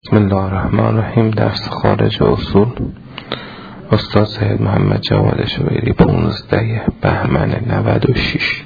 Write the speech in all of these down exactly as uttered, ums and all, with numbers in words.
بسم الله الرحمن الرحیم. درس خارج اصول استاد سید محمد جواد شبیری، پانزده بهمن نود و شش.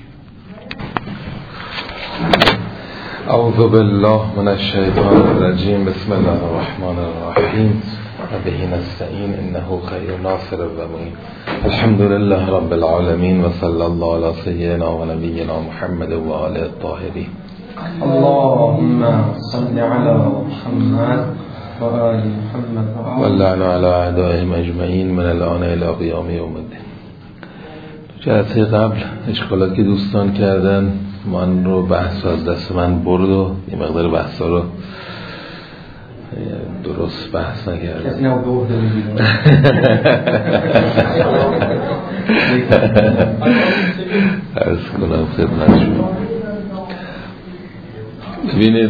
اعوذ بالله من الشیطان الرجیم. بسم الله الرحمن الرحیم. و به نستعین انه خیر ناصر و معین. الحمد لله رب العالمین و صلی الله علی سیدنا و نبینا محمد و آله الطاهرین. اللهم صل على محمد و آل محمد و لعن علی اعدائهم اجمعین من الان الی قیام یوم الدین. جلسه قبل اشکالاتی که دوستان کردن من رو بحث از دست من برد و یه مقدار بحثا رو درست بحث نکردم. کسی نو برده بگیرم. عرض کنم خدمت شما. ببینید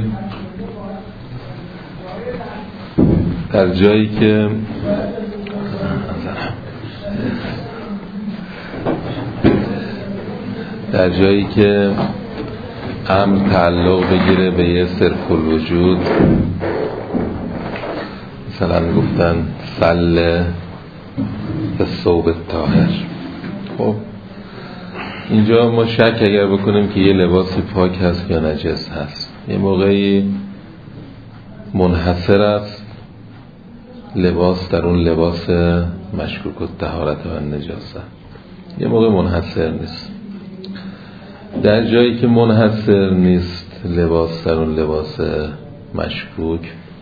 در جایی که در جایی که امر تعلق بگیره به یه صرف الوجود، مثلا گفتن صل به ثوب الطاهر، خب اینجا ما شک اگر بکنیم که یه لباسی پاک هست یا نجس هست، یه موقعی منحصر است لباس در اون لباس مشکوک الطهارت و نجاست، یه موقع منحصر نیست. در جایی که منحصر نیست لباس در اون لباس مشکوک،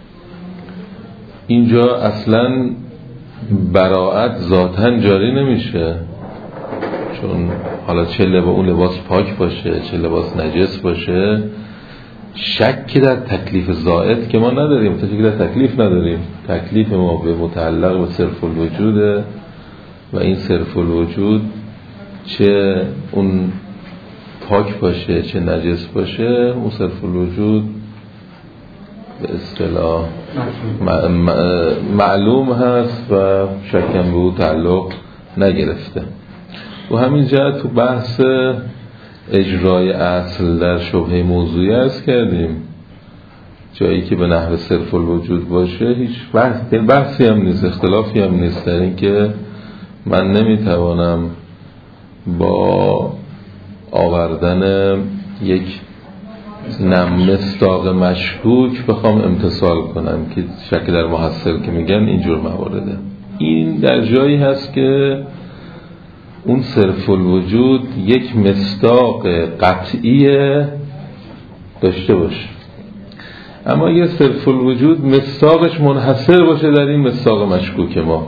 اینجا اصلا براءت ذاتاً جاری نمیشه، چون حالا چه لباس اون لباس پاک باشه چه لباس نجس باشه، شکی در تکلیف زائد که ما نداریم، شکی در تکلیف نداریم. تکلیف ما به متعلق به صرف الوجوده و این صرف الوجود چه اون پاک باشه چه نجس باشه، اون صرف الوجود به اصطلاح معلوم هست و شکم به او تعلق نگرفته. و همین جهت تو بحث اجرای اصل در شبهه موضوعی است کردیم، جایی که به نحو صرف الوجود باشه هیچ بحث بحثی هم نیست، اختلافی هم نیست در این که من نمیتوانم با آوردن یک مصداق مشکوک بخوام امتصال کنم که شکل در محصل که میگن اینجور موارده. این در جایی هست که اون صرف الوجود یک مصداق قطعی داشته باشه، اما یه صرف الوجود مصداقش منحصر باشه در این مصداق مشکوک ما،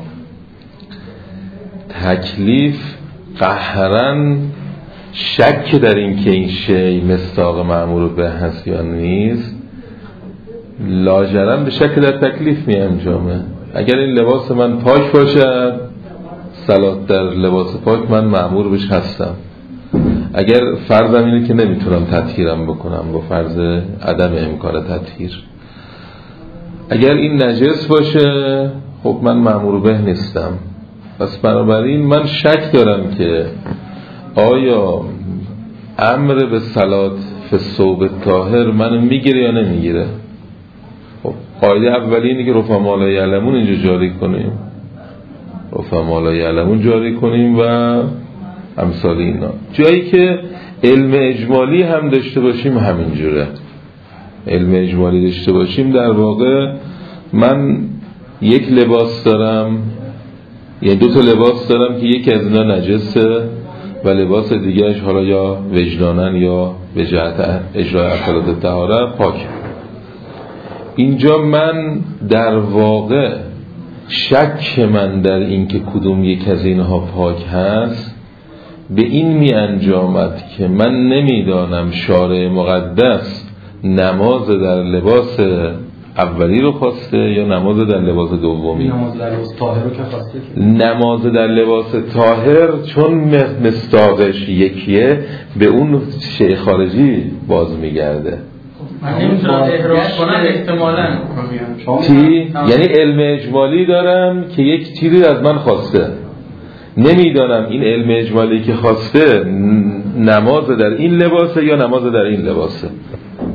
تکلیف قهرن شک در این که این شی مصداق مأمور به هست یا نیست لاجرم به شک در تکلیف می انجامه. اگر این لباس من پاک باشه، صلات در لباس پاک من مأمور بهش هستم. اگر فرضم اینه که نمیتونم تطهیرم بکنم با فرض عدم امکان تطهیر، اگر این نجس باشه خب من مأمور به نیستم. پس بنابراین من شک دارم که آیا امر به صلات فی ثوب الطاهر منو میگیره یا نمیگیره. خب قاعده اولی اینه که رفما لا یعلمون اینجا جاری کنیم، رفما لا یعلمون جاری کنیم و امثال اینا. جایی که علم اجمالی هم داشته باشیم همینجوره، علم اجمالی داشته باشیم در واقع من یک لباس دارم، یعنی دو تا لباس دارم که یکی از اینا نجسه و لباس دیگهش حالا یا وجدانن یا به جهت اجرای احکامات طهارت پاک. اینجا من در واقع شک من در این که کدوم یک از اینها پاک هست به این می انجامد که من نمیدانم شارع مقدس نماز در لباس اولی رو خواسته یا نماز در لباس دومی. نماز در لباس طاهر رو که خواسته که نماز در لباس طاهر چون مصداقش یکیه به اون شیء خارجی باز میگرده. من نمیتونم احراز کنم احتمالاً چی؟ یعنی علم اجمالی دارم که یک چیزی از من خواسته، نمیدانم این علم اجمالی که خواسته نماز در این لباسه یا نماز در این لباسه.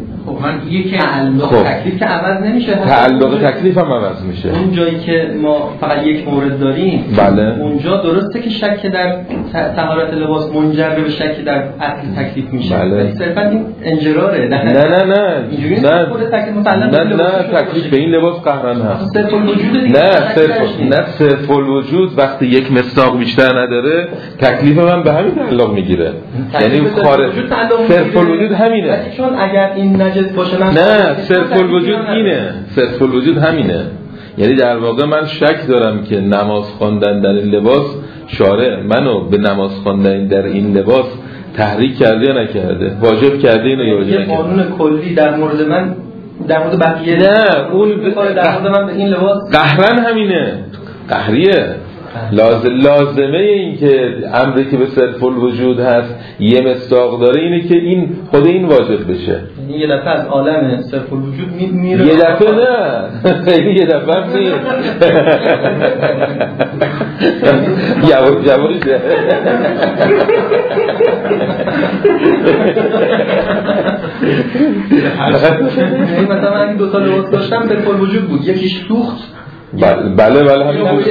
من یکی تعلق خب. تکلیف که عوض نمیشه، تعلق تکلیف هم عوض میشه. اون جایی که ما فقط یک مورد داریم بله. اونجا درسته که شک در طهارت لباس منجر به شک در اصل تکلیف میشه، بله. ولی صرفا این انجراره. نه نه نه نه خود تکلیف متعلق نه نه تکلیف به این لباس قهرن هست. صرف الوجود دیگه. نه صرف نه صرف الوجود وقتی یک مصداق بیشتر نداره تکلیف من به همین تعلق میگیره، یعنی خارج صرف الوجود همینه. چون اگر این نجس باشه نه صرف الوجود اینه، صرف الوجود همینه. یعنی در واقع من شک دارم که نماز خواندن در این لباس شارع منو به نماز خواندن در این لباس تحریک کرده یا نکرده، واجب کرده اینو یا واجب یه نکرده. قانون کلی در مورد من در مورد بقیه نه اون در مورد من به این لباس قهرن همینه، قهریه. لازم لازمه این که امری که به صرف الوجود هست یه مصداق داره اینه که این خود این واجب بشه. یعنی یه دفعه از عالم صرف الوجود میره، یه دفعه نه خیلی یه دفعه نیست. یواش یواش مثلا من دو تا لباس داشتم صرف الوجود بود، یکیش سوخت. بله بله بله همین بود.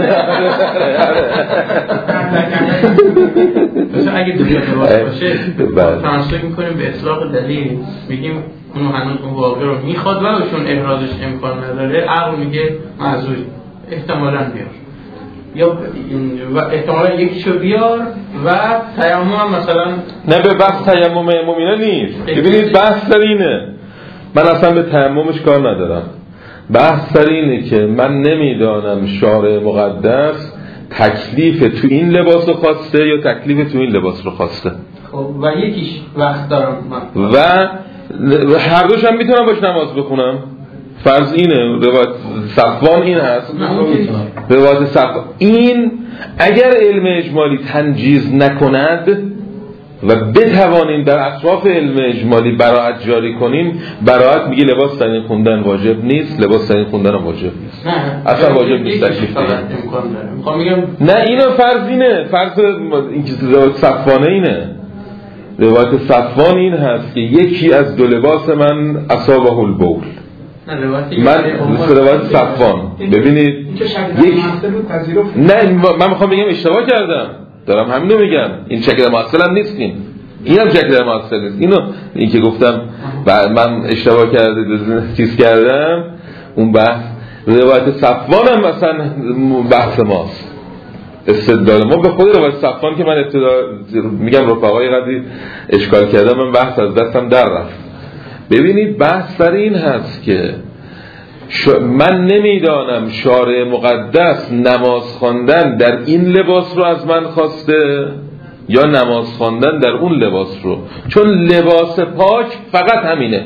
مثلا اگه دو تا لباس باشه ترانسفر می‌کنیم به اطلاق دلیل، میگیم اونو هنوز اون واقع رو میخواد و چون احرازش امکان نداره عقل میگه معذوری احتمالاً بیار، یا و احتمالاً یکیشو بیار و تیمم هم مثلا نه به بحث تیمم مومینا نیست. ببینید بحث سر اینه، من اصلا به تیممش کار ندارم. بحث سر اینه که من نمیدانم شارع مقدس تکلیف تو این لباس رو خواسته یا تکلیف تو این لباس رو خواسته. خب و یکیش وقت دارم من. و هر دوش هم میتونم باش نماز بخونم. فرض اینه روایت صفوان این هست، روایت صفوان این اگر علم اجمالی تنجیز نکند و بتوانیم در اطراف علم اجمالی براعت جاری کنیم، براعت میگه لباس تنین خوندن واجب نیست، لباس تنین خوندن هم واجب نیست، نه اصلا واجب نیست تکلیف دیگه. نه اینو فرض اینه، فرض این که روایت صفوانه اینه، روایت صفوان این هست که یکی از دو لباس من اصابه البول. من روایت صفوان ببینید یک نه من میخوام بگم اشتباه کردم، دارم همینو میگم، این شکل معاصل هم نیستیم، این هم شکل معاصل نیست. اینو این که گفتم من اشتباه کرده چیز کردم، اون بحث روایت صفوان هم مثلا بحث ماست، استدلال ما به خود روایت صفوان که من ابتدا میگم رفقای قدری اشکال کردم، من بحث از دستم در رفت. ببینید بحث سر این هست که من نمیدانم شارع مقدس نماز خواندن در این لباس رو از من خواسته یا نماز خواندن در اون لباس رو، چون لباس پاک فقط همینه،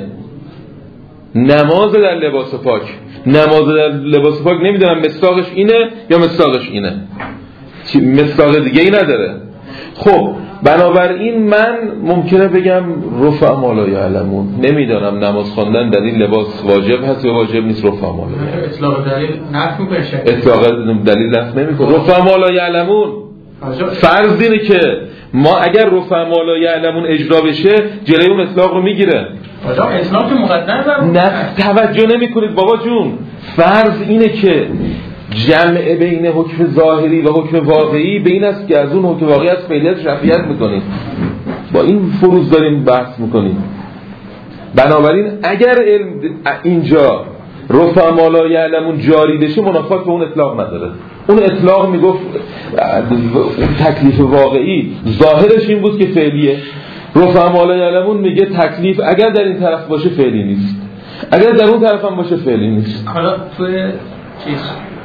نماز در لباس پاک. نماز در لباس پاک نمیدونم مصداقش اینه یا مصداقش اینه، مصداق دیگه ای نداره. خب بنابراین من ممکنه بگم رفع ما لا یعلمون، نمیدانم نماز خواندن در این لباس واجب هست یا واجب نیست، رفع ما لا یعلمون. اطلاق دلیل نفی میکنه، اطلاق دلیل نفی نمیکنه. رفع ما لا یعلمون فرض اینه که ما اگر رفع ما لا یعلمون اجرا بشه جلوی اون اطلاق رو میگیره. آجا اطلاق که مقدم نه توجه نمیکنید بابا جون. فرض اینه که جمع بین حکم ظاهری و حکم واقعی به این است که از اون حکم واقعی از فعلیت رفعیت میکنیم، با این فروض داریم بحث میکنیم. بنابراین اگر علم اینجا رفع ما لا یعلمون جاری بشه منافات به اون اطلاق نداره. اون اطلاق میگفت اون تکلیف واقعی ظاهرش این بود که فعلیه، رفع ما لا یعلمون میگه تکلیف اگر در این طرف باشه فعلی نیست، اگر در اون طرف هم باشه فعلی نیست. حالا تو چیز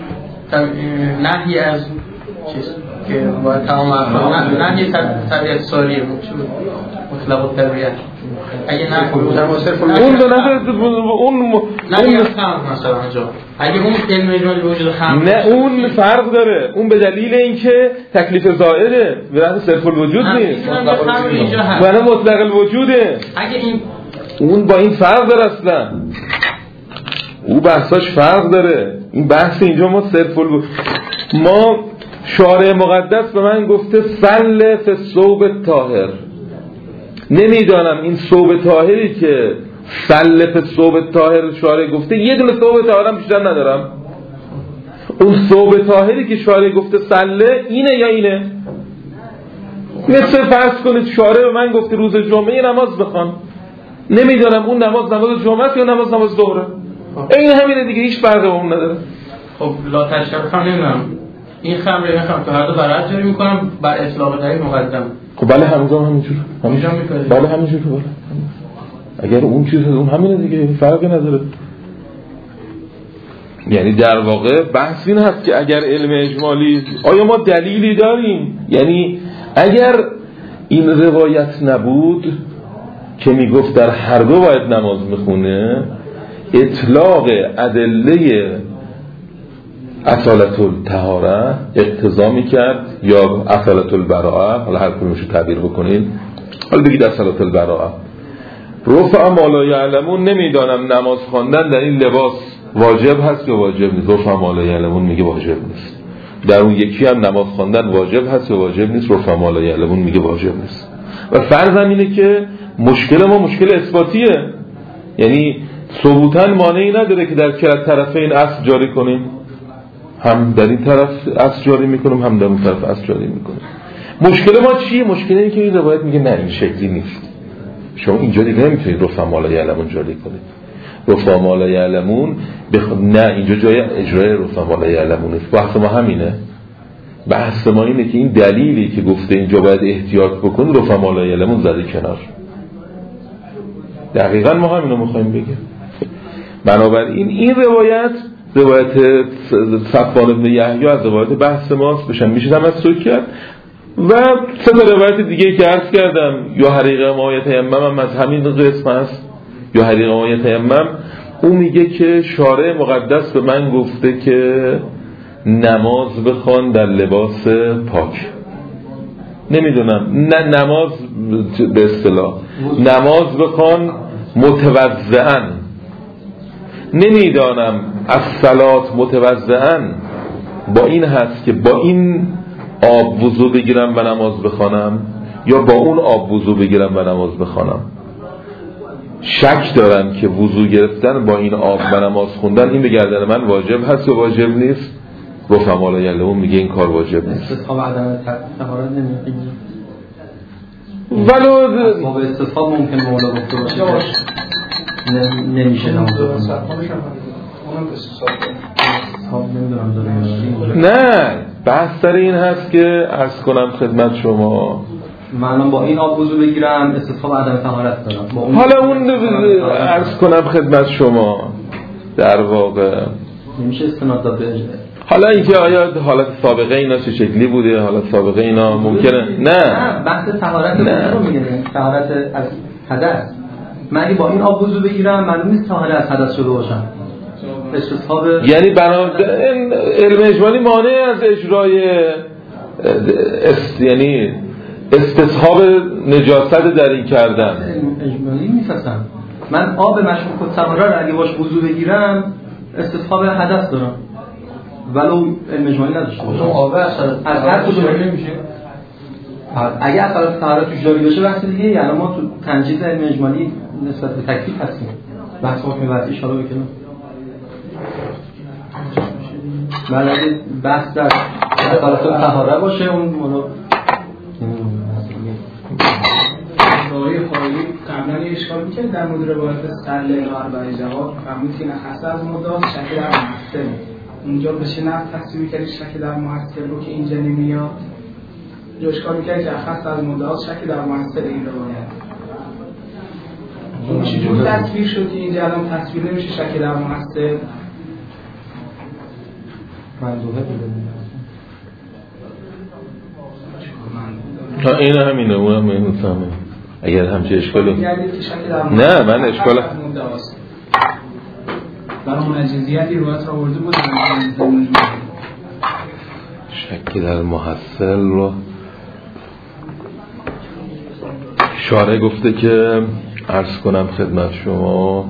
نهی از چیز که باید تمام افراد نهی طبیعت ساریه مطلق و طبیعت اگه نه اون دو نفر اون نهی از خمر مثلا جا اگه اون علم اجمالی وجود خمر نه اون فرق داره، اون به دلیل اینکه تکلیف زائده به وقت صرف الوجود نیست، ولی مطلق الوجوده. اگه این اون با این فرق داره اصلا، او بحثاش فرق داره. این بحث اینجا ما صرف الوجود، ما شارع مقدس به من گفته سل فی الثوب الطاهر، نمیدانم این ثوب طاهری که سلف ثوب طاهر شارع گفته، یه دونه ثوب طاهرم بیشتر ندارم. اون ثوب طاهری که شارع گفته سله اینه یا اینه؟ مثل فرض کنید شارع به من گفته روز جمعه نماز بخوان، نمیدونم اون نماز نماز جمعه است یا نماز نماز ظهره. این همینه دیگه، هیچ فرقی با اون نداره. خب لا تشکر نمیدونم این خمر این خمر تو هر دو برات جاری میکنم بر اطلاق دلیل مقدم. خب بله همونجا همینجوره. همینجا میکنه. بله همینجوره. بله. اگر اون چیز اون همینه دیگه، فرقی نداره. یعنی در واقع بحث این هست که اگر علم اجمالی، آیا ما دلیلی داریم؟ یعنی اگر این روایت نبود که میگفت در هر دو باید نماز میخونه، اطلاق ادله اصالت الطهاره اقتضا میکرد یا اصالت البراءه، حالا هر کدومشو تعبیر بکنید، حالا بگید اصالت البراءه، رفع ما لا یعلمون، نمیدانم نماز خواندن در این لباس واجب هست یا واجب نیست. رفع ما لا یعلمون میگه واجب نیست. در اون یکی هم نماز خواندن واجب هست یا واجب نیست. رفع ما لا یعلمون میگه واجب نیست. و فرض اینه که مشکل ما مشکل اثباتیه، یعنی ثبوتاً مانعی نداره که در طرفین اصل جاری کنیم، هم در این طرف اصل جاری میکنیم هم در اون طرف اصل جاری میکنیم. مشکل ما چیه؟ مشکل اینه که این روایت میگه نه این شکلی نیست، شما اینجا دیگه نمیتونید رفع ما لا یعلمون جاری کنید. رفع ما لا یعلمون بخ... نه اینجا جای اجرای رفع ما لا یعلمون است. بحث ما همینه. بحث ما اینه که این دلیلی که گفته اینجا باید احتیاط بکن رفع ما لا یعلمون زده کنار. دقیقاً ما همینو میخوایم بگیم. بنابراین این روایت روایت صفوان بن یحیی از روایت بحث ماست، بشن میشه تمسک کرد. و سه تا روایت دیگه که عرض کردم، یا حریق ما یتیمم هم از همین قسم هست، یا حریق ما یتیمم اون میگه که شارع مقدس به من گفته که نماز بخوان در لباس پاک. نمیدونم، نه نماز به اصطلاح نماز بخوان متوضعن، نمیدانم از صلات متوضعن با این هست که با این آب وضو بگیرم و نماز بخوانم یا با اون آب وضو بگیرم و نماز بخوانم. شک دارم که وضو گرفتن با این آب و نماز خوندن این به گردن من واجب هست و واجب نیست. رفع ما لا یعلمون میگه این کار واجب نیست. استصحاب عدم طهارت نمیگه، ولو ما به استصحاب ممکن مولا گفته باشه نمیشه نماز بخونم. نه بحث سر این هست که عرض کنم خدمت شما من با این آب وضو بگیرم استصحاب عدم طهارت دارم. حالا اون عرض کنم خدمت شما در واقع نمیشه استناد داد به حالا اینکه آیا حالت سابقه اینا چه شکلی بوده، حالت سابقه اینا ممکنه نه بحث طهارت رو میگه، طهارت از حدث. من اگه با این آب وضو بگیرم معلوم نیست طاهر از حدث شده باشم. استصحاب یعنی بنابراین علم اجمالی مانع از اجرای است... یعنی استصحاب نجاست در این کردن. اجمالی میفهمم من آب مشروب الطهاره رو اگه باش وضو بگیرم استصحاب حدث دارم ولو علم اجمالی نداشته باشم. آب اصلا از هر کجا نمیشه. اگه اصلا طهارت توش جاری بشه وقتی دیگه یعنی ما تو تنجیز علم اجمالی نسبت به تکلیف هستیم. بحث حکم وضعی ان شاء الله بکنم. ولی اگه بحث در اصالت طهاره باشه اون مولا آقای خواهی قبلا یه اشکال میکنه در مورد روایت سله و اربعه جواب فرمود که نخصه از مداز شکل در محصل اونجا بشه نه تصویر کردی شکل در محصل رو که اینجا نمیاد یا اشکال میکنه که نخصه از مداز شکل در محصل این روایت اون چجور تصویر شد که اینجا الان تصویر نمیشه شکل در محصل منظوره تا این همینه اون هم این فهمه اگر همچه اشکالی نه من اشکال برای منجزیتی روایت را ورده بود شکی در محصل رو شارع گفته که عرض کنم خدمت شما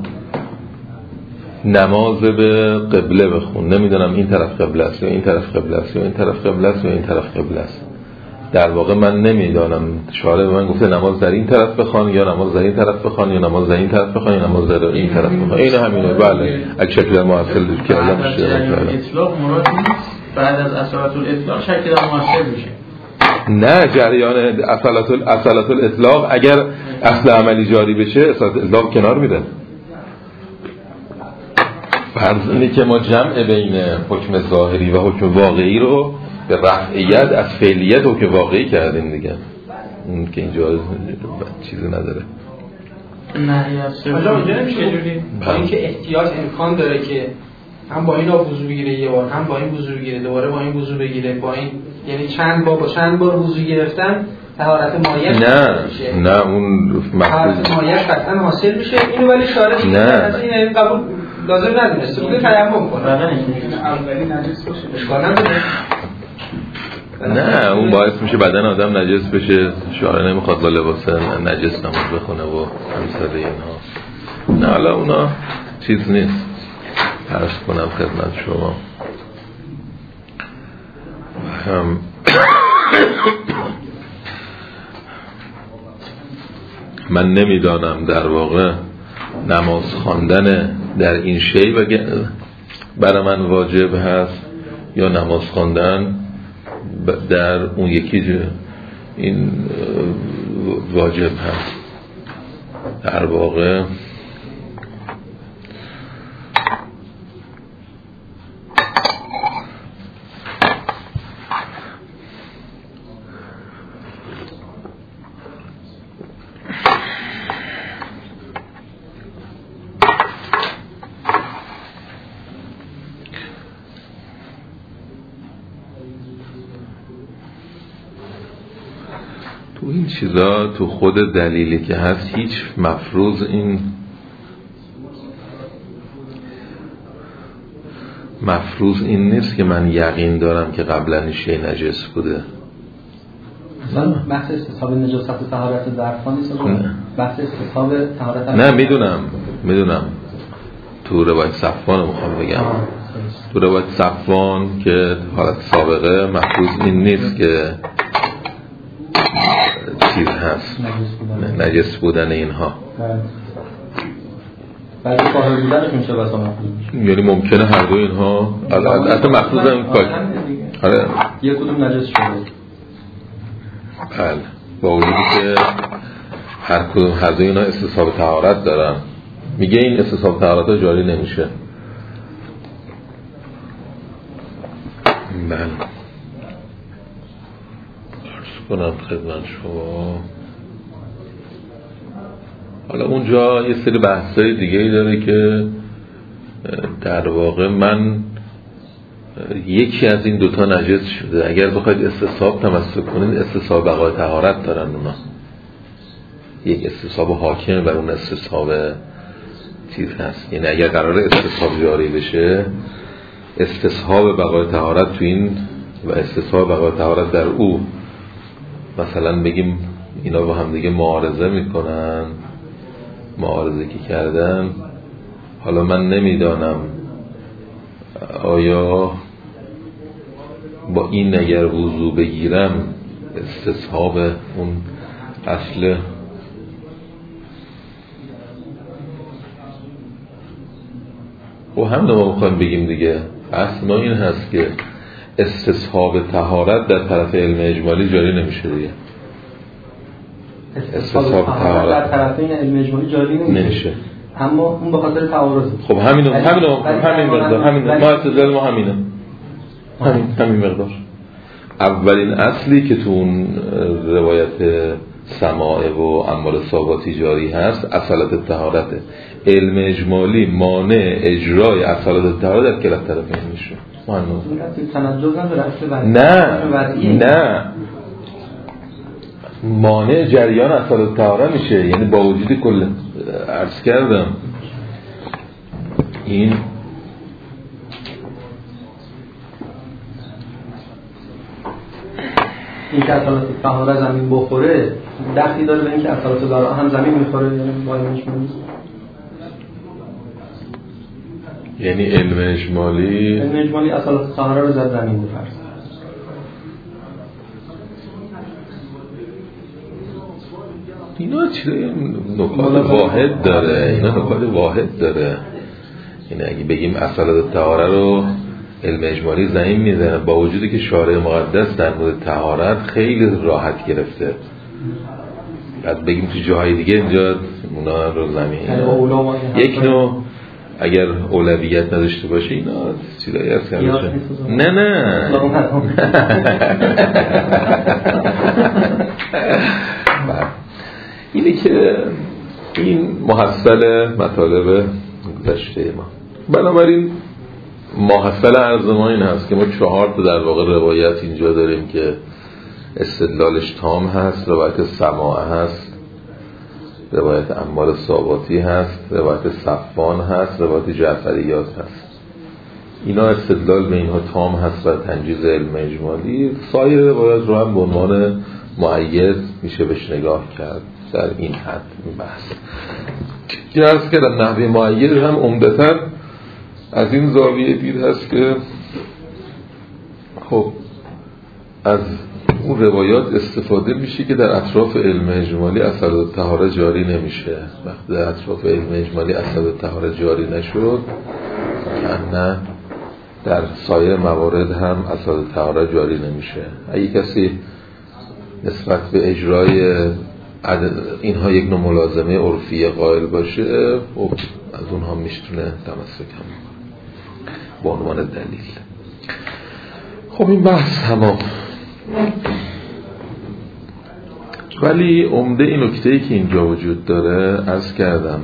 نماز به قبله بخون، نمیدونم این طرف قبله است یا این طرف قبله است یا این طرف قبله است یا این طرف قبله است. در واقع من نمیدانم شارع به من گفته نماز در این طرف بخوان یا نماز در این طرف بخوان یا نماز در این طرف بخوان یا نماز در این طرف بخوان. این همینه. بله اگه شکل مؤثر کردم میشه. اطلاق مراد نیست بعد از اصالت الاطلاق شکل مؤثر میشه. نه جریان اصالت اصالت الاطلاق اگر اصل عملی جاری بشه اصالت الاطلاق کنار میره. فرض اینه که ما جمع بین حکم ظاهری و حکم واقعی رو به رفعیت از فعلیت حکم واقعی کردیم دیگه. اون که اینجا چیزی نداره. نه یا حالا اونجا نمیشه جوری با اینکه احتیاج امکان داره که هم با این وضو بگیره یه بار هم با این وضو بگیره دوباره با این وضو بگیره با این یعنی چند بار با چند بار وضو گرفتن طهارت مایع نه میشه. نه اون طهارت مایع قطعا حاصل میشه. اینو ولی شارع نه از این قبول لازم ندونسته بوده تیمم کنه. اولی نجس باشه اشکال نداره. نه اون باعث میشه بدن آدم نجس بشه. شارع نمیخواد با لباس نجس نماز بخونه و همسر اینها. نه حالا اونا چیز نیست. عرض کنم خدمت شما هم من نمیدانم در واقع نماز خواندن در این شی برای من واجب هست یا نماز خواندن در اون یکی جو این واجب هست. در واقع تو این چیزا تو خود دلیلی که هست هیچ مفروض این مفروض این نیست که من یقین دارم که قبلا این شی نجس بوده. مثلا بحث استصحاب نجاست و طهارت ظرفان نیست. بحث استصحاب طهارت نه میدونم میدونم تو روایت صفوان میخوام بگم. تو روایت صفوان که حالت سابقه مفروض این نیست که چیز هست نجس بودن اینها. بعد طاهر بودنشون چه بسا مفروض میشه؟ یعنی ممکنه هر دو اینها حتی مفروض هم کار. آره یک کدوم نجس شده. بله با وجودی که هر کدوم هر دو اینها استصحاب طهارت دارن. میگه این استصحاب طهارت ها جاری نمیشه. بله کنم خدمت شما. حالا اونجا یه سری بحثای دیگه ای داره که در واقع من یکی از این دوتا نجس شده. اگر بخواید استصحاب تمسک کنید استصحاب بقای طهارت دارن اونا. یک استصحاب حاکم بر اون استصحاب چیز هست. یعنی اگر قرار استصحاب جاری بشه استصحاب بقای طهارت تو این و استصحاب بقای طهارت در او مثلا بگیم اینا با هم دیگه معارضه میکنن معارضه که کردن. حالا من نمیدانم آیا با این اگر وضو بگیرم استصحاب اون اصل و هم ما میخوایم بگیم دیگه اصل ما این هست که استصحاب طهارت در طرف علم اجمالی جاری نمیشه دیگه. استصحاب طهارت در طرف این علم اجمالی جاری نمیشه. اما اون به خاطر تعارض. خب همینو همینو همین مقدار همین ما استدلال ما همینه. همین همین مقدار. اولین اصلی که تو اون روایت سماع و اعمال ثابتی جاری هست اصالت طهارته. علم اجمالی مانع اجرای اصالت طهارت در کلا طرفین میشه. نه نه مانع جریان اصالت طهارت میشه. یعنی با وجود کل عرض کردم این این که اصالت طهارت زمین بخوره دخلی داره به این که اصالت طهارت هم زمین میخوره. یعنی باید یعنی علم اجمالی علم اجمالی اصالت طهارت رو زد زمین بفرست. اینا چیه نکات واحد داره، اینا نکات واحد داره. این اگه بگیم اصالت طهاره رو علم اجمالی زمین میزنه، با وجودی که شارع مقدس در مورد طهارت خیلی راحت گرفته، بعد بگیم تو جاهای دیگه اینجا اونا رو زمین یک نوع اگر اولویت نداشته باشه اینا چیزایی هست که نه نه اینه که این محصل مطالب گذشته ما. بنابراین محصل عرض ما این هست که ما چهار تا در واقع روایت اینجا داریم که استدلالش تام هست. روایت سماع هست، روایت عمار ثابتی هست، روایت صفوان هست، روایت جعفریات هست. اینا استدلال به اینها تام هست و تنجیز علم اجمالی. سایر روایت رو هم به عنوان مؤید میشه بهش نگاه کرد در این حد این بحث که عرض کردم. نحوه مؤید هم عمدتاً از این زاویه دید هست که خب از اون روایات استفاده میشه که در اطراف علم اجمالی اصالت طهاره جاری نمیشه. وقتی در اطراف علم اجمالی اصالت طهاره جاری نشد، نه در سایر موارد هم اصالت طهاره جاری نمیشه. اگه کسی نسبت به اجرای اینها یک نوع ملازمه عرفی قائل باشه، خب از اونها میشتونه تمسک هم به عنوان دلیل. خب این بحث تمام. ولی عمده این نکته‌ای که اینجا وجود داره عرض کردم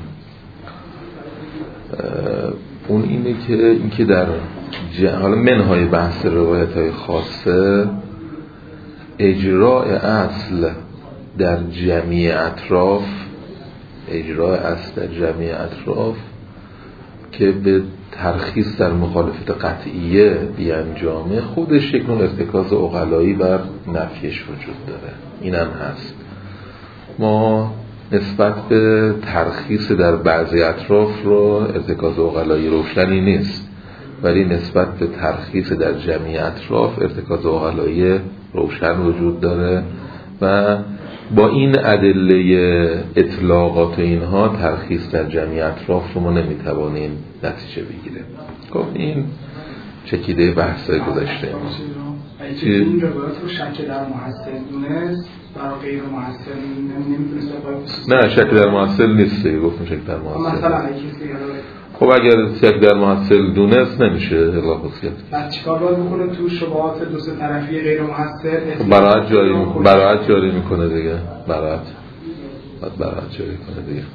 اون اینه که اینکه در حالا منهای بحث روایت‌های خاصه اجراء اصل در جمعی اطراف اجراء اصل در جمعی اطراف که به ترخیص در مخالفت قطعیه بیانجامه خودش یک نوع ارتکاز عقلایی بر نفیش وجود داره. این هم هست. ما نسبت به ترخیص در بعضی اطراف رو ارتکاز عقلایی روشنی نیست، ولی نسبت به ترخیص در جمعی اطراف ارتکاز عقلایی روشن وجود داره و با این ادله اطلاقات اینها ترخیص در جمعی اطراف رو ما نمیتوانیم نتیجه بگیره. خب این چکیده بحثای گذشته ما. اگه این روایات رو شک در محصل دونست برای غیر محصل نمیتونست بپای نه شک در محصل نیست دیگه. گفتم شک در محصل مثلا اگه کسی خب اگر شک در محصل دونست نمیشه اطلاق خصوصیت. بعد چیکار باید بکنه تو شبهات دو سه طرفی غیر محصل؟ براعت جاری میکنه براعت جاری میکنه دیگه. براعت بعد براعت جاری کنه دیگه.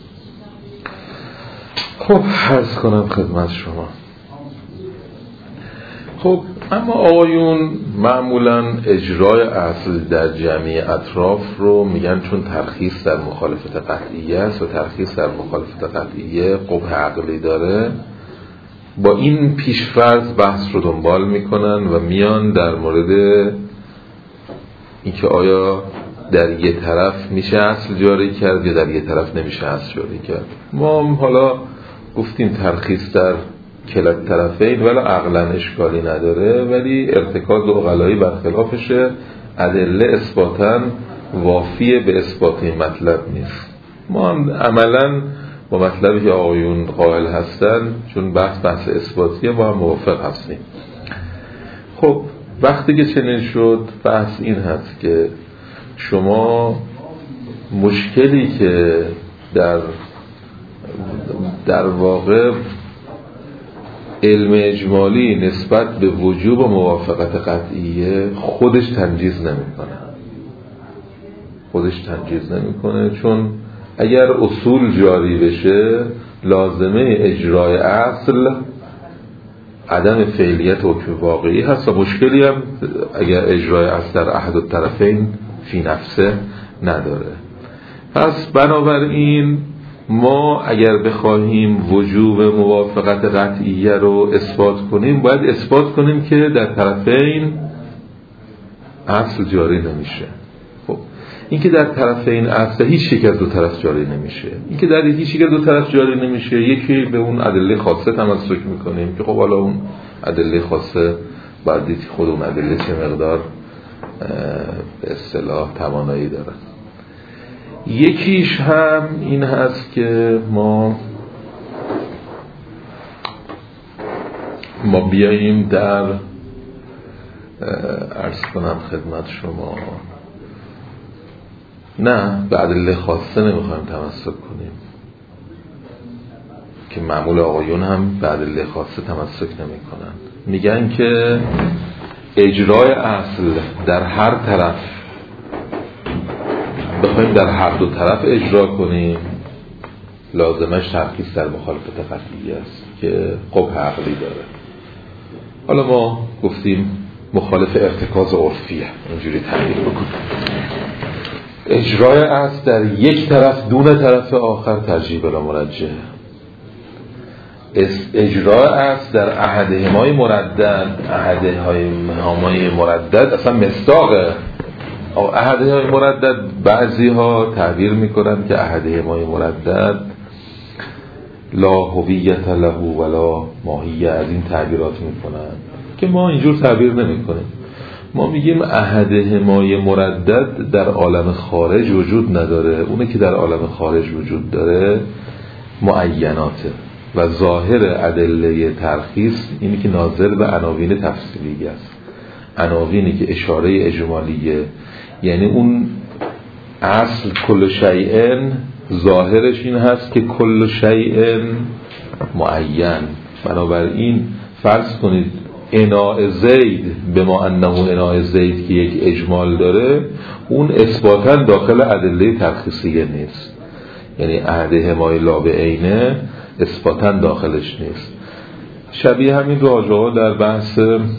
خب عرض کنم خدمت شما. خب اما آقایون معمولا اجرای اصل در جمعی اطراف رو میگن چون ترخیص در مخالفت قطعیه است و ترخیص در مخالفت قطعیه قبح عقلی داره، با این پیشفرض بحث رو دنبال میکنن و میان در مورد اینکه آیا در یه طرف میشه اصل جاری کرد یا در یه طرف نمیشه اصل جاری کرد. ما حالا گفتیم ترخیص در کلا طرفین ولی عقلا اشکالی نداره، ولی ارتکاز عقلایی برخلافشه. ادله اثباتاً وافیه به اثبات این مطلب نیست. ما عملاً با مطلبی که آقایون قائل هستن چون بحث بحث اثباتیه با هم موافق هستیم. خب وقتی که چنین شد بحث این هست که شما مشکلی که در در واقع علم اجمالی نسبت به وجوب و موافقت قطعیه خودش تنجیز نمیکنه خودش تنجیز نمیکنه چون اگر اصول جاری بشه لازمه اجرای اصل عدم فعلیت حکم واقعی هست و مشکلی هم اگر اجرای اصل در احد الطرفین فی نفسه نداره. پس بنابراین ما اگر بخواهیم وجوب موافقت قطعیه رو اثبات کنیم باید اثبات کنیم که در طرفین اصل جاری نمیشه. خب این که در طرفین اصل هیچ یک از دو طرف جاری نمیشه، این که در هیچ یک از دو طرف جاری نمیشه یکی به اون ادله خاصه تمسک میکنیم که خب حالا اون ادله خاصه باید دید خود اون ادله چه مقدار به اصطلاح توانایی داره. یکیش هم این هست که ما ما بیاییم در عرض کنم خدمت شما، نه به ادله خاصه نمیخوایم تمسک کنیم که معمول آقایون هم به ادله خاصه تمسک نمی کنن. میگن که اجرای اصل در هر طرف بخوایم در هر دو طرف اجرا کنیم لازمش ترخیص در مخالفت قطعی است که قبح عقلی داره. حالا ما گفتیم مخالف ارتکاز عرفیه، اینجوری تعبیر بکنیم. اجرای اصل در یک طرف دون طرف آخر ترجیح بلا مرجح. اجرای اصل در احدهمای مردد، احدهمای مردد اصلا مصداقه. احدهمای مردد بعضی ها تعبیر میکنن که احدهمای مردد لا هویت له ولا ماهیه، از این تعبیرات میکنن که ما اینجور تعبیر نمیکنیم. ما میگیم احدهمای مردد در عالم خارج وجود نداره، اونه که در عالم خارج وجود داره معیناته و ظاهر ادله ترخیص اینی که ناظر به عناوین تفصیلی است. عناوینی که اشاره اجمالیه، یعنی اون اصل کل شیء ظاهرش این هست که کل شیء معین. بنابراین فرض کنید اناء زید به ما انه اناء زید که یک اجمال داره، اون اثباتا داخل ادله ترخیصیه نیست، یعنی احدهما لا بعینه اثباتا داخلش نیست. شبیه همین راجعه در بحث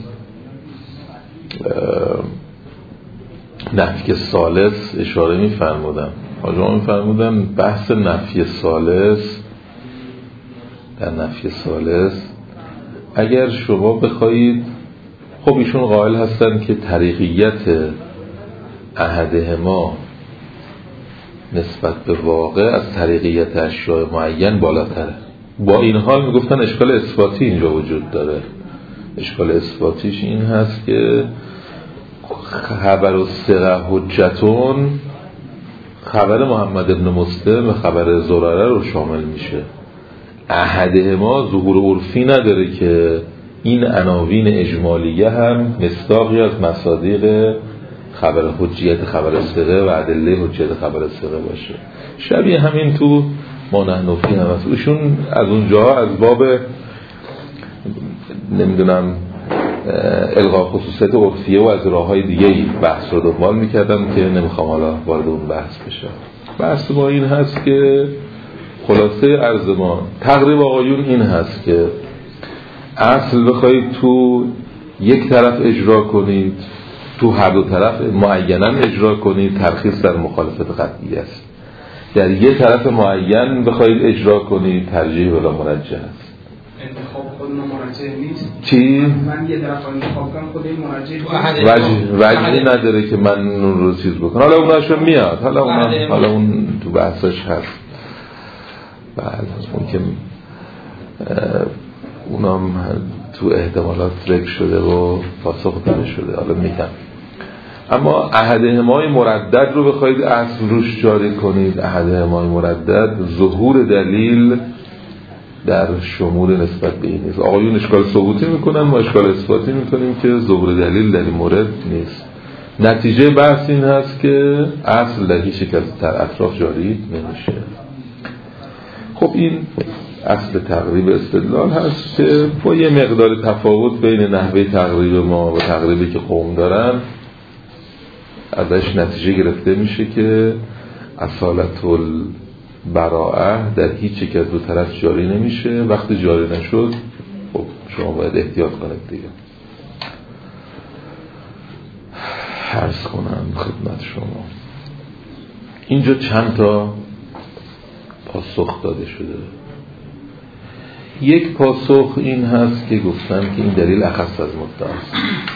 نفی ثالث اشاره می فرمودن. راجعه می فرمودن بحث نفی ثالث، در نفی ثالث اگر شما بخواید، خب ایشون قائل هستن که طریقیت احدهما نسبت به واقع از طریقیت اشیاء معین بالاتره. با این حال میگفتن اشکال اثباتی اینجا وجود داره. اشکال اثباتیش این هست که خبر الثقه حجتون، خبر محمد ابن مسلم و خبر زراره رو شامل میشه. احدهما ظهور عرفی نداره که این عناوین اجمالیه هم مصداقی از مصادیق خبر حجیت خبر ثقه و ادله حجیت خبر ثقه باشه. شبیه همین تو ما نحن فی هم هست. ایشون از اونجا از باب نمیدونم الغا خصوصیت عرفیه و از راه های دیگه بحث رو دنبال میکردم که نمیخوام حالا وارد اون بحث بشم. بحث ما این هست که خلاصه عرض ما تقریب آقایون این هست که اصل بخواید تو یک طرف اجرا کنید، تو هر دو طرف معینا اجرا کنید، ترخیص در مخالفت قطعی است. در یک طرف معین بخواید اجرا کنید، ترجیح بلا مرجح است. انتخاب خود مرجح نیست. چی؟ من یه طرف انتخاب کنم خود مرجح وجه وجهی نداره که من اون رو چیز بکنم. حالا اوناشو میاد، حالا اون حالا اون تو بحثش هست. بعد اون که اونم تو احتمالات ذکر شده و پاسخ داده شده، حالا میگم. اما احدهمای مردد رو بخواید اصل روش جاری کنید، احدهمای مردد ظهور دلیل در شمول نسبت به این نیست. آقایون اشکال ثبوتی میکنن، ما اشکال اثباتی میکنیم که ظهور دلیل در این مورد نیست. نتیجه بحث این هست که اصل در هیچ یک از اطراف جاری نمیشه. خب این اصل تقریب استدلال هست که با یه مقدار تفاوت بین نحوه تقریب ما و تقریبی که قوم دارن ازش نتیجه گرفته میشه که اصالت البراءه در هیچ یک از دو طرف جاری نمیشه. وقتی جاری نشد خب شما باید احتیاط کنید دیگه. عرض کنم خدمت شما اینجا چند تا پاسخ داده شده. یک پاسخ این هست که گفتن که این دلیل اخص از مدعاست،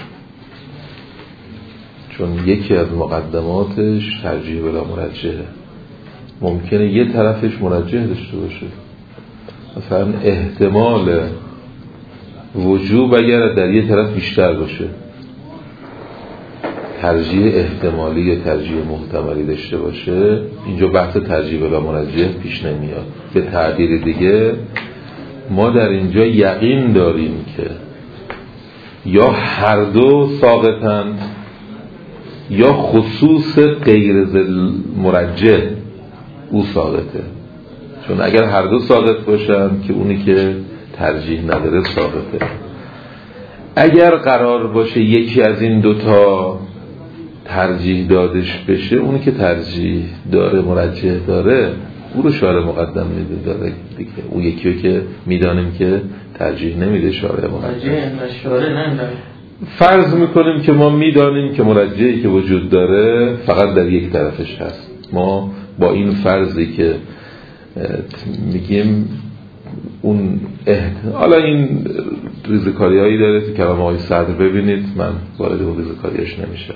چون یکی از مقدماتش ترجیح بلا مرجحه. ممکنه یه طرفش مرجح داشته باشه، مثلا احتمال وجوب اگر در یه طرف بیشتر باشه، ترجیح احتمالی یا ترجیح محتملی داشته باشه، اینجا بحث ترجیح و مرجح پیش نمیاد. به تعبیر دیگه ما در اینجا یقین داریم که یا هر دو ساقطند یا خصوص غیر ذل مرجح او ساقطه، چون اگر هر دو ساقط باشن که اونی که ترجیح نداره ساقطه. اگر قرار باشه یکی از این دوتا ترجیح دادش بشه، اونی که ترجیح داره مرجح داره او رو شارع مقدم میده داره دیگه. اون یکی رو که میدانیم که ترجیح نمیده شارع مقدم. فرض میکنیم که ما میدانیم که مرجحی که وجود داره فقط در یک طرفش هست. ما با این فرضی که میگیم اون حالا این ریزکاری هایی داره که کلام آقای صدر ببینید، من وارد اون ریزکاریش نمیشه.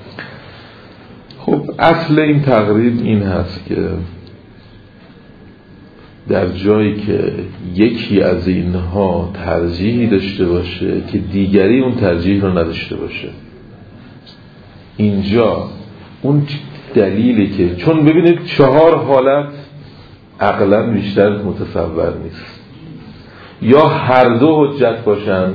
خب اصل این تقریب این هست که در جایی که یکی از اینها ترجیحی داشته باشه که دیگری اون ترجیح رو نداشته باشه، اینجا اون دلیلی که چون ببینید چهار حالت عقلاً بیشتر متصور نیست، یا هر دو حجت باشند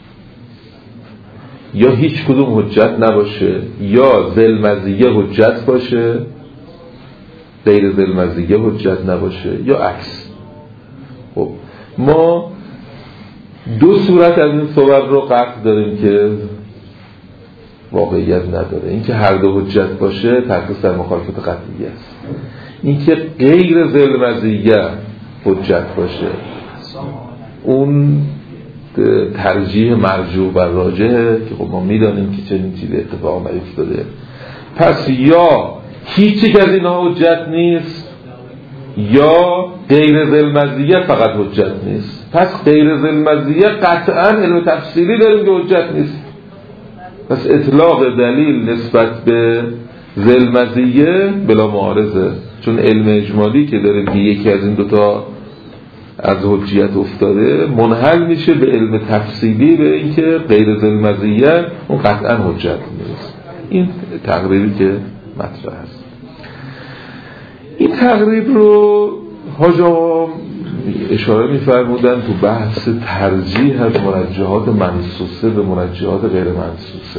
یا هیچ کدوم حجت نباشه، یا ذل مزیه حجت باشه غیر ذل مزیه حجت نباشه، یا عکس. خب ما دو صورت از این صور رو قطع داریم که واقعیت نداره. این که هر دو حجت باشه تقریبا در مخالفت قطعی است. این که غیر ذل مزیه حجت باشه اون ترجیح مرجوح بر راجحه که خب ما میدانیم که چنین چیزی اتفاق نیفتاده. پس یا هیچ یک از اینها حجت نیست یا غیر ذل مزیه فقط حجت نیست. پس غیر ذل مزیه قطعا علم تفصیلی داریم که حجت نیست. پس اطلاق دلیل نسبت به ذل مزیه بلا معارضه، چون علم اجمالی که داریم که یکی از این دوتا از حجیت افتاده منحل میشه به علم تفصیلی به اینکه غیر ذل مزیه اون قطعا حجت نیست. این تقریبی که مطرح است. این تقریب رو حاج آقا اشاره می‌فرمودن تو بحث ترجیح از مرجحات منصوصه به مرجحات غیر منصوصه،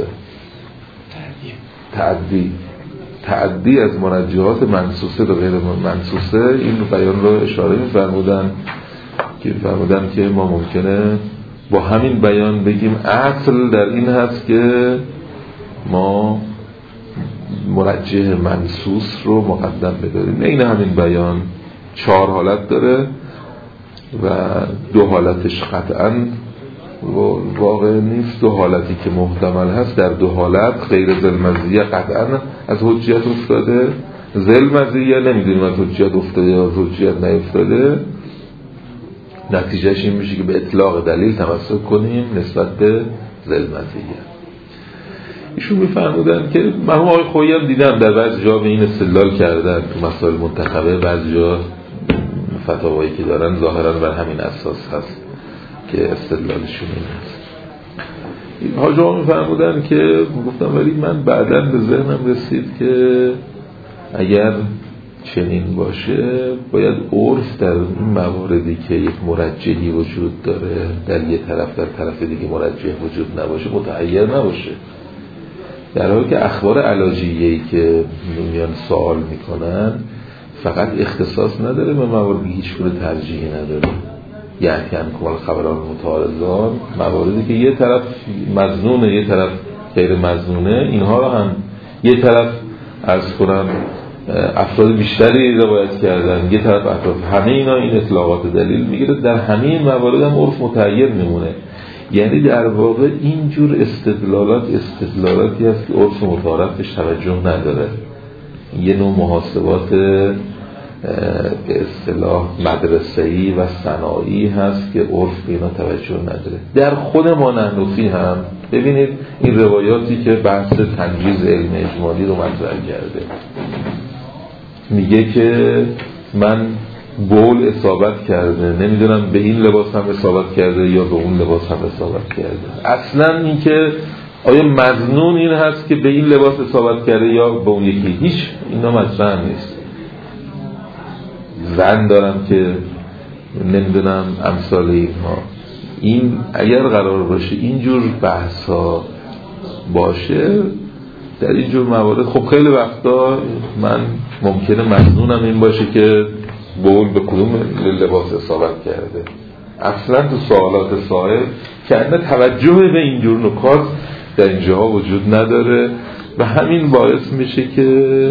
تعدی تعدی از مرجحات منصوصه به غیر منصوصه. این بیان رو اشاره می‌فرمودن که فرمودن که ما ممکنه با همین بیان بگیم اصل در این هست که ما مرجح منصوص رو مقدم بداریم. این همین بیان چهار حالت داره و دو حالتش قطعاً واقع نیست. دو حالتی که محتمل هست، در دو حالت غیر ذل مزیه قطعاً از حجیت افتاده، ذل مزیه نمیدونیم از حجیت افتاده یا از حجیت نیفتاده. نتیجهش این میشه که به اطلاق دلیل تمسک کنیم نسبت به ذل مزیه. ایشون میفرمودن که من آقای خویی هم دیدم در بعضی جا به این استدلال کردن تو مسائل منتخبه، بعضی جا فتاوایی که دارن ظاهرا بر همین اساس هست که استدلالشون این هست. حاج آقا میفرمودن که گفتم ولی من بعداً به ذهنم رسید که اگر چنین باشه باید عرف در این مواردی که یک مرجحی وجود داره در یک طرف در طرف دیگه مرجح وجود نباشه متعیر نباشه، در حالی که اخبار علاجیه‌ای که میان سوال میکنن فقط اختصاص نداره به مواردی هیچ گونه ترجیحی نداره. یعنی کمال خبران متعارضان، مواردی که یه طرف مظنونه یه طرف غیر مظنونه، اینها رو هم یه طرف عرض کنم افراد بیشتری روایت کردن، یه طرف افراد، همه اینا این اطلاقات دلیل میگیره. در همه موارد هم عرف متعیر میمونه. یعنی در واقع اینجور استدلالات استدلالاتی هست که عرف متعارفش توجه نداره. یه نوع محاسبات به اصطلاح مدرسه‌ای و صناعی هست که عرف به اینا توجه نداره. در خود ما نحنفی هم ببینید این روایاتی که بحث تنجیز علم اجمالی رو مطرح کرده، میگه که من بول اصابت کرده، نمیدونم به این لباس هم اصابت کرده یا به اون لباس هم اصابت کرده. اصلا این که آیا مظنون این هست که به این لباس اصابت کرده یا به اون یکی؟ هیچ، اینا مطرح نیست. زن دارم که نمیدونم امثال اینها. این اگر قرار باشه اینجور بحث ها باشه در اینجور موارد، خب خیلی وقتا من ممکنه مظنونم این باشه که بول به کدوم لباس اصابت کرده. اصلا تو سوالات سائل که انه توجه به اینجور نکات در اینجاها وجود نداره و همین باعث میشه که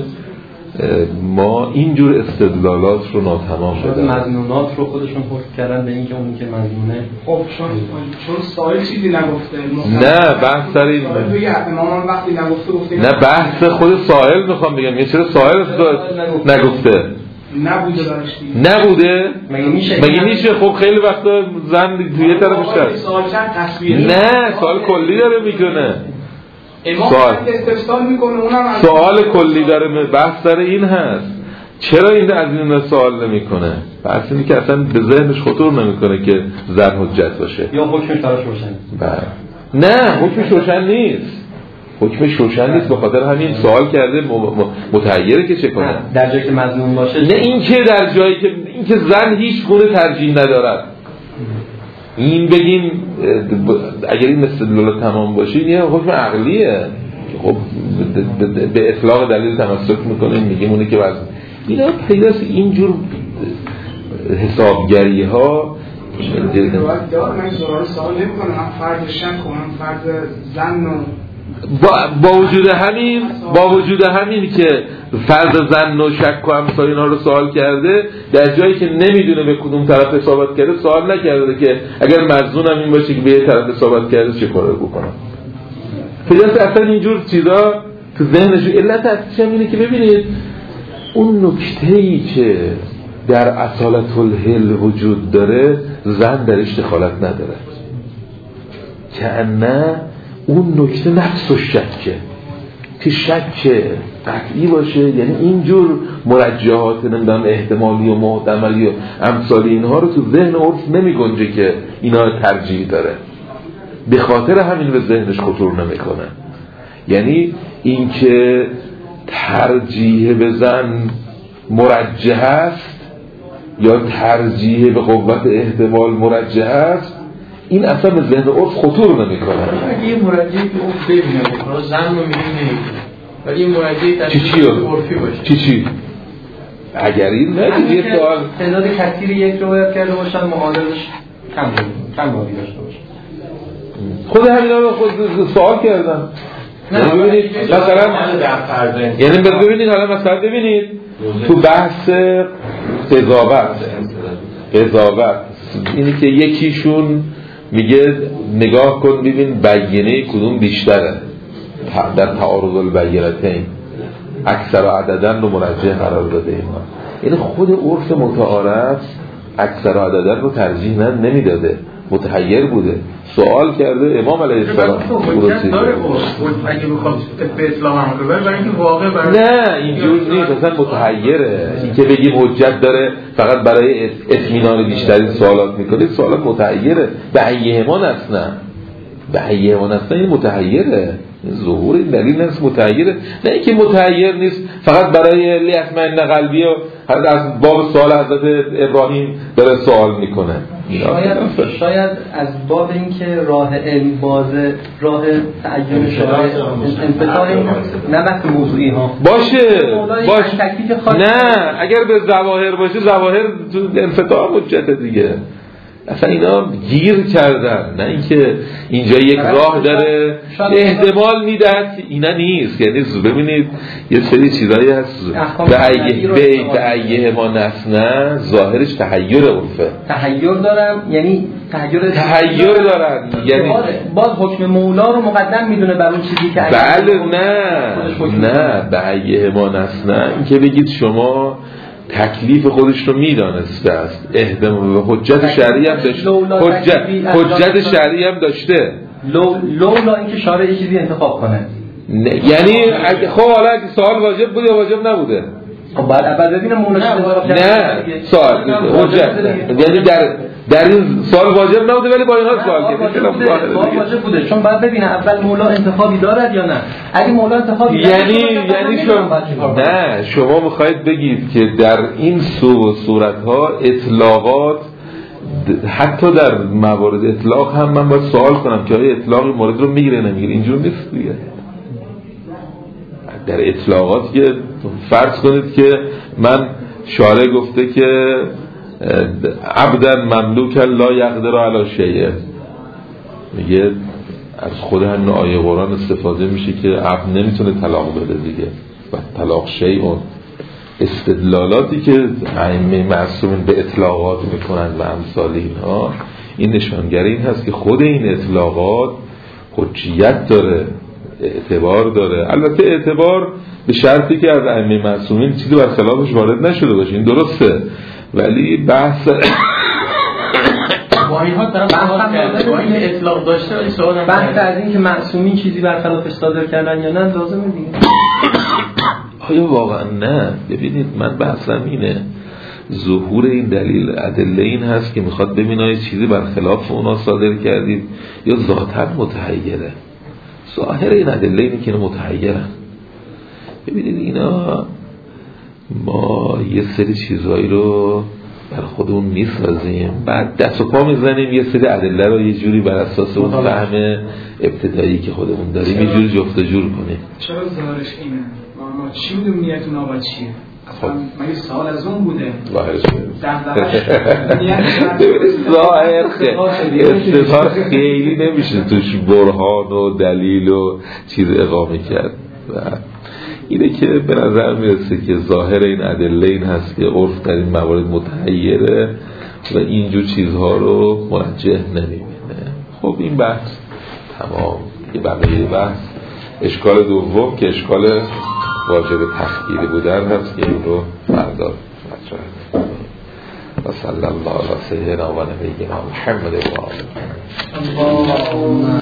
ما اینجور استدلالات رو ناتمام بدیم. مظنونات رو خودشون حکم کردن به اینکه اون که مظنونه خب چون چون سائل چیزی نگفته. نه بحث سر این امام وقتی نگفته گفته نه بحث خود سائل میخوام بگم. یه چرا سائل نگفته؟ نبوده برش دیگه. نبوده؟ مگه میشه؟ مگه میشه؟ خب خیلی وقتا زن توی طرفش هست. سوال چند تصویری؟ نه سوال کلی داره میکنه. سوال استفسار میکنه اونم سوال کلی داره. بحث سر این هست چرا این از این سوال نمیکنه؟ بحث اینه که اصلا به ذهنش خطور نمیکنه که زن حجت باشه یا حکمش براش روشن. بله. نه حکمش روشن نیست. حکمش روشن نیست به خاطر همین سوال کرده متحیره که چه کنه. در جایی که مظنون باشه. نه این که در جایی که این که زن هیچ گونه ترجیح ندارد. این بگیم اگر این استدلال تمام باشه این یه حکم عقلیه. خب به اطلاق دلیل تمسک میکنیم میگیم اونه که وزن اینا پیداست. اینجور حسابگری ها باید دار من زرار سوال نمی کنم هم فرد شک کنم فرد زن و با, با وجود همین با وجود همین که فرض زن و شک و امثال اینا رو سوال کرده در جایی که نمیدونه به کدوم طرف اصابت کرده سوال نکرده که اگر مظنونم این باشه که به یه طرف اصابت کرده چه کار بکنم. پیداست اصلا اینجور چیزا تو ذهنش. علت اصلیش هم اینه که ببینید اون نکته‌ای که در اصالت الحل وجود داره زن درش دخالت نداره که نه اون نکته نفس و شکه که شک قطعی باشه. یعنی اینجور مرجحات نمیدونم احتمالی و محتملی و امثال اینها رو تو ذهن عرف نمی گنجه که اینا ترجیح داره. به خاطر همین به ذهنش خطور نمیکنه. یعنی این که ترجیح به زن مرجح است یا ترجیح به قوت احتمال مرجح است این اصلا به ذهن عرف خطور نمیکنه. اگه یه مرجحی که عرف ببینه زن رو میبینه ولی یه مرجحی تشکیل عرفی باشه چی چی؟ اگر این نه یه سوال تعداد کثیری یک روایت کرده باشن معادلش کم کم باقی داشته باشه. خود همینا رو خود سوال کردم. نه ببینید مثلا یعنی ببینید حالا مثلا ببینید تو بحث قضاوت قضاوت اینی که یکیشون میگه نگاه کن ببین بیانه کدوم بیشتره در تعارض البینتین اکثر و عددن رو مرجح قرار داده اینا. یعنی خود عرف متعارف اکثر و عددن رو ترجیح نمیداده متحیر بوده سوال کرده امام علیه السلام حجت داره اگه بخواد به اسلام هم رو برای اینکه واقع برای نه اینجور نیست اصلا متحیره. این که بگیم حجت داره فقط برای اطمینان بیشتری سوالات میکنید سوالات متحیره. به ایه ما نسنه به ایه ما نسنه این متحیره. ظهور این دلیل نیست متحیره. نه اینکه متحیر نیست فقط برای لیثمن قلبی و از باب سوال حضرت ابراهیم داره سوال میکنه. شاید شاید از باب اینکه راه علم بازه راه تعین شرایط انفتاح نه بس موضوعی ها باشه باشه نه اگر به ظواهر باشه ظواهر تو انفتاح حجت دیگه. اصلا اینا گیر کردن نه اینکه اینجا یک راه داره احتمال میدهد اینا نیست. یعنی ببینید یه سری چیزایی هست به ایه به ایه ما نسنه ظاهرش تحیر عرفه تحیر دارم یعنی تحیر تحیر دارن یعنی باز حکم مولا رو مقدم میدونه بر اون چیزی که بله نه نه به ایه ما نسنه این که بگید شما تکلیف خودش رو میدانسته است احتمال حجت شرعی هم داشته حجت حجت شرعی هم داشته لولا اینکه شارع یه چیزی انتخاب کنه یعنی اگه خب حالا اگه سوال واجب بود یا واجب نبوده خب بعد اول ببینم مولا نه سوال حجت یعنی در در این سوال واجب نبوده ولی با اینها سوال کرد واجب بوده چون بعد ببینم اول مولا انتخابی دارد یا نه. اگه مولا انتخابی یعنی یعنی شما نه شما میخواید بگید که در این سو و صورت‌ها اطلاقات حتی در موارد اطلاق هم من باید سوال کنم که آیا اطلاقی مورد رو میگیره نمیگیره؟ اینجور نیست دیگه. در اطلاقات که فرض کنید که من شارع گفته که عبدن مملوکا لا یقدر علی شیء، میگه از خود همین آیه قرآن استفاده میشه که عبد نمیتونه طلاق بده دیگه و طلاق شیء. استدلالاتی که ائمه معصومین به اطلاقات میکنند و امثال اینها این نشانگری این هست که خود این اطلاقات حجیت داره، اعتبار داره. البته اعتبار به شرطی که از ائمه معصومین چیزی برخلافش وارد نشده باشه، این درسته، ولی بحث با اینها طرف سوال کرده با این اطلاق داشته ولی سوال هم بحث از این که معصومین چیزی برخلافش صادر کردن یا نه لازمه دیگه. آیا واقعا نه؟ ببینید من بحثم اینه ظهور این دلیل ادله این هست که میخواد ببینه آیا چیزی برخلاف اونا صادر کردید یا ذاتاً متحیره. ظاهر این ادله اینه که اینا متحیرن. ببینید اینا ما یه سری چیزایی رو بر خودمون میسازیم بعد دست و پا میزنیم یه سری ادله رو یه جوری بر اساس اون فهم ابتدایی که خودمون داریم یه جوری جفت و جور کنیم. چرا ظاهرش اینه؟ ما چی بودیم نیتون آباد چیه؟ اصلا مگه سوال از اون بوده؟ ظاهرش ظاهر استظهار خیلی نمیشه توش برهان و دلیل و چیز اقامه کرد. اینه که به نظر میرسه که ظاهر این ادله این هست که عرف در این موارد متحیره و اینجور چیزها رو مرجح نمیبینه. خب این بحث تمام. یه بقیه بحث اشکال دوم که اشکال واجب تخییری بودن هست که این رو فردا مطرح می‌کنیم. و صلی الله علی سیدنا و نبینا محمد و آله.